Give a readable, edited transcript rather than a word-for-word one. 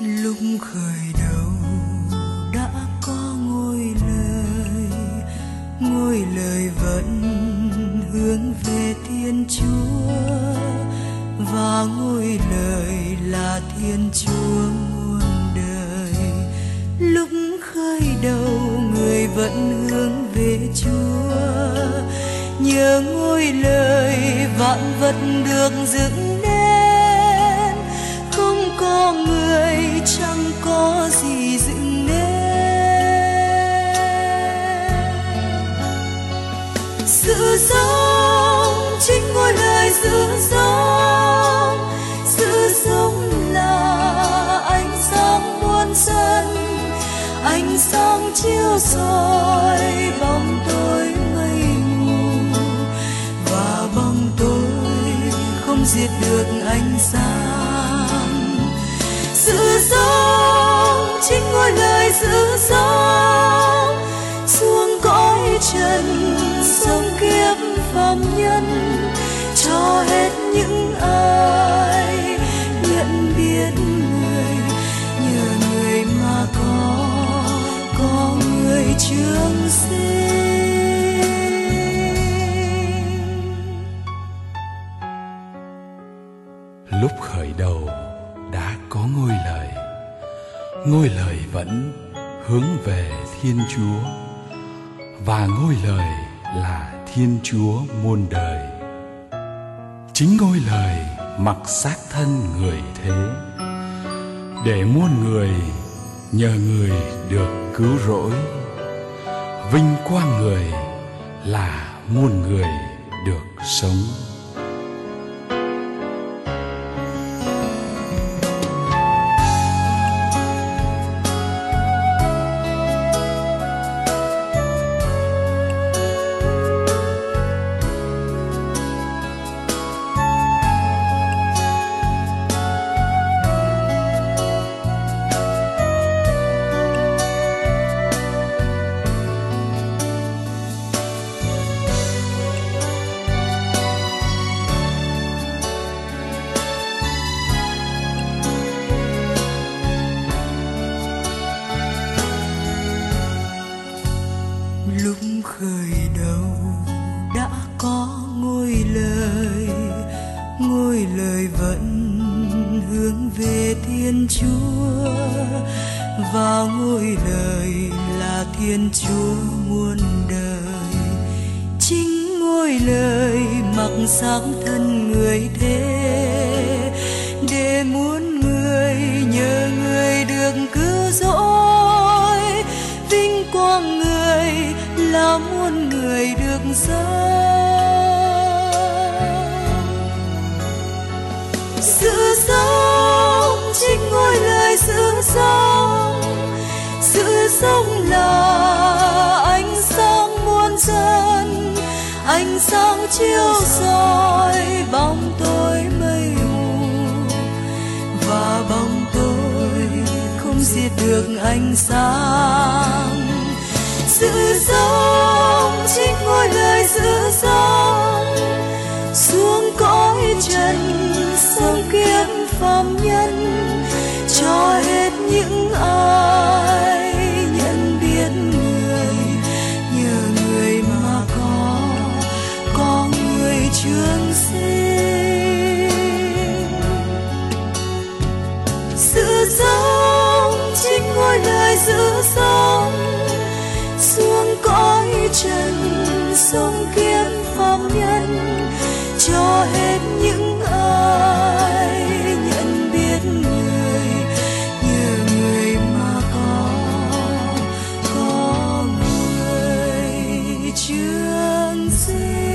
Lúc khởi đầu đã có ngôi lời vẫn hướng về Thiên Chúa, và ngôi lời là Thiên Chúa muôn đời. Lúc khởi đầu người vẫn hướng về Chúa, nhờ ngôi lời vạn vật được dựng nên, không có người chẳng có gì dựng nên. Sự sống chính ngôi lời sự sống là ánh sáng muôn dân, ánh sáng chiếu soi bóng tối mây mù, và bóng tối không diệt được ánh sáng. Sự sống chính ngôi lời sự sống, xuống cõi trần sống kiếp phàm nhân, cho hết những ai nhận biết người, nhờ người mà có người trường sinh. Lúc khởi đầu đã có ngôi lời vẫn hướng về Thiên Chúa, và ngôi lời là Thiên Chúa muôn đời. Chính ngôi lời mặc xác thân người thế, để muôn người nhờ người được cứu rỗi. Vinh quang người là muôn người được sống. Lúc khởi đầu đã có ngôi lời vẫn hướng về Thiên Chúa, và ngôi lời là Thiên Chúa muôn đời. Chính ngôi lời mặc xác thân người thế, để muôn người nhờ người được cứu rỗi. Vinh quang người là muôn người được sống. Sự sống chính ngôi lời sự sống là ánh sáng muôn dân, ánh sáng chiếu soi bóng tối mây mù, và bóng tối không diệt được ánh sáng. Sự sống chính ngôi lời sự sống, xuống cõi trần sống kiếp phàm nhân, cho hết những ai nhận biết người, nhờ người mà có người trường sinh. Sự sống chính ngôi lời sự sống, xuống cõi trần sống kiếp phàm nhân, cho hết những ai nhận biết người, nhờ người mà có người trường sinh.